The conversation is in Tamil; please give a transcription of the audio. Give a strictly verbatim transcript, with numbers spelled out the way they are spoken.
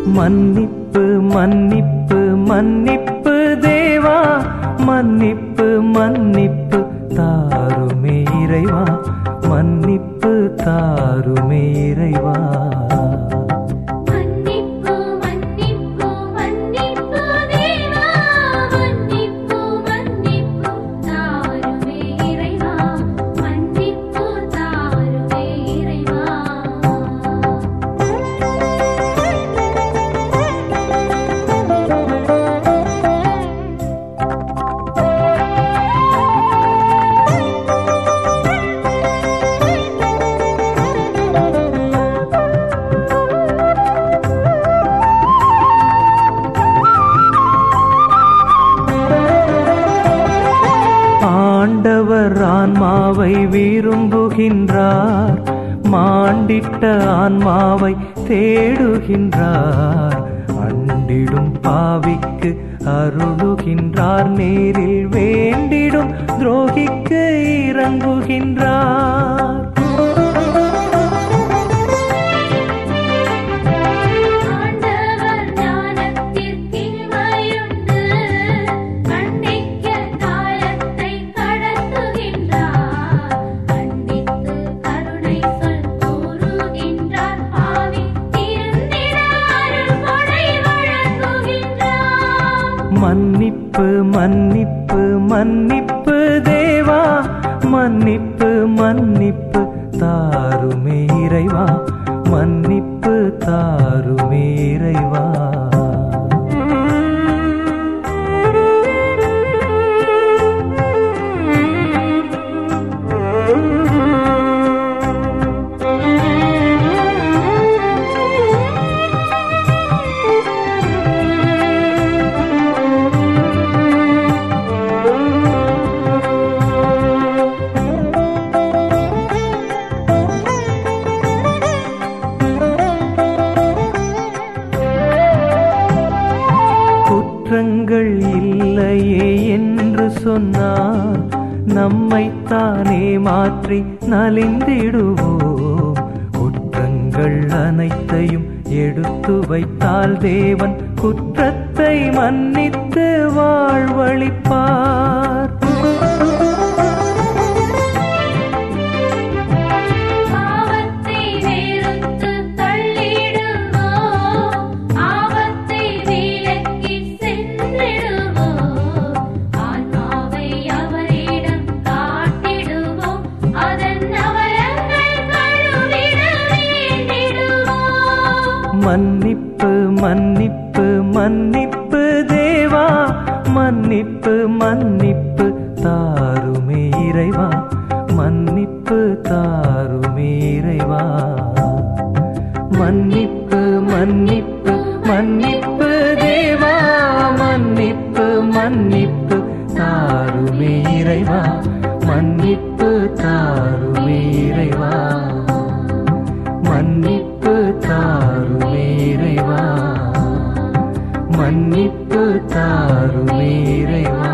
மன்னிப்பு மன்னிப்பு மன்னிப்பு தேவா, மன்னிப்பு மன்னிப்பு தாருமே இறைவா, மன்னிப்பு தாருமே இறைவா. ஆண்டவர் ஆன்மாவை விரும்புகின்றார், மாண்டிட்ட ஆன்மாவை தேடுகின்றார். அண்டிடும் பாவிக்கு அருளுகின்றார், நேரில் வேண்டிடும் துரோகிக்கு இறங்குகின்றார். மன்னிப்பு மன்னிப்பு மன்னிப்பு தேவா, மன்னிப்பு மன்னிப்பு தாருமே இறைவா, மன்னிப்பு தாருமே இறைவா. குற்றங்கள் இல்லையே என்று சொன்னால் நம்மைத்தானே மாற்றி நலிந்திடுவோம். குற்றங்கள் அனைத்தையும் எடுத்து வைத்தால் தேவன் குற்றத்தை மன்னித்து வாழ்வளிப்பார். மன்னிப்பு மன்னிப்பு மன்னிப்பு தேவா, மன்னிப்பு மன்னிப்பு தாருமே இறைவா, மன்னிப்பு தாருமே இறைவா. மன்னிப்பு மன்னிப்பு மன்னிப்பு தேவா, மன்னிப்பு மன்னிப்பு தாருமே இறைவா, மன்னிப்பு தாருமே இறைவா, மன்னிப்பு தாருமே இறைவா, மன்னிப்பு தாருமே இறைவா.